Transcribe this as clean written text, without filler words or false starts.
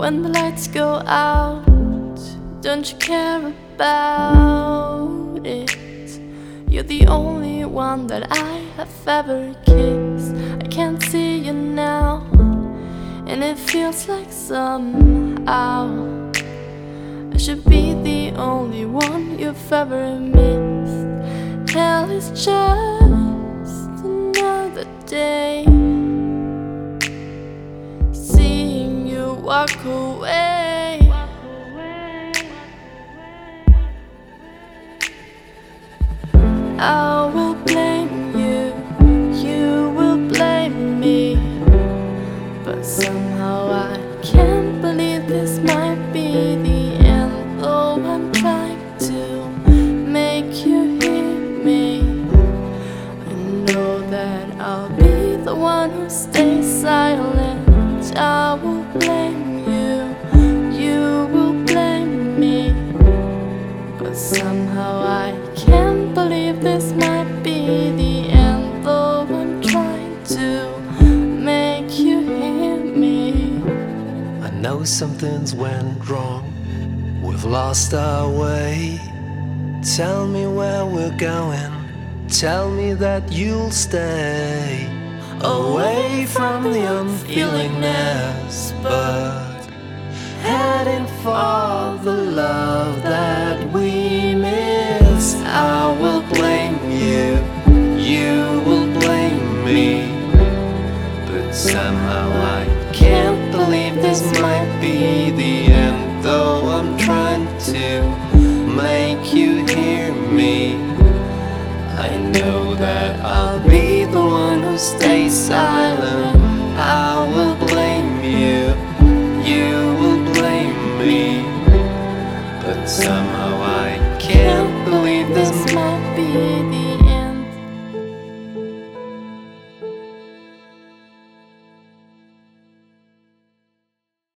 When the lights go out, don't you care about it? You're the only one that I have ever kissed. I can't see you now, and it feels like somehow I should be the only one you've ever missed. Hell is just another day, seeing you walk away. I will blame you, you will blame me, but somehow I can't believe this might be the end. Though I'm trying to make you hear me, I know that I'll be the one who stays silent. I will blame you, you will blame me, but somehow I can't believe this might be the end. Though I'm trying to make you hear me. I know something's went wrong, we've lost our way. Tell me where we're going, tell me that you'll stay away from the unfeelingness, but heading for the love that we miss. I will blame you, you will blame me, but somehow I can't believe this might be the end. Though I'm trying to make you hear me, I know that I'll be the one who stays silent.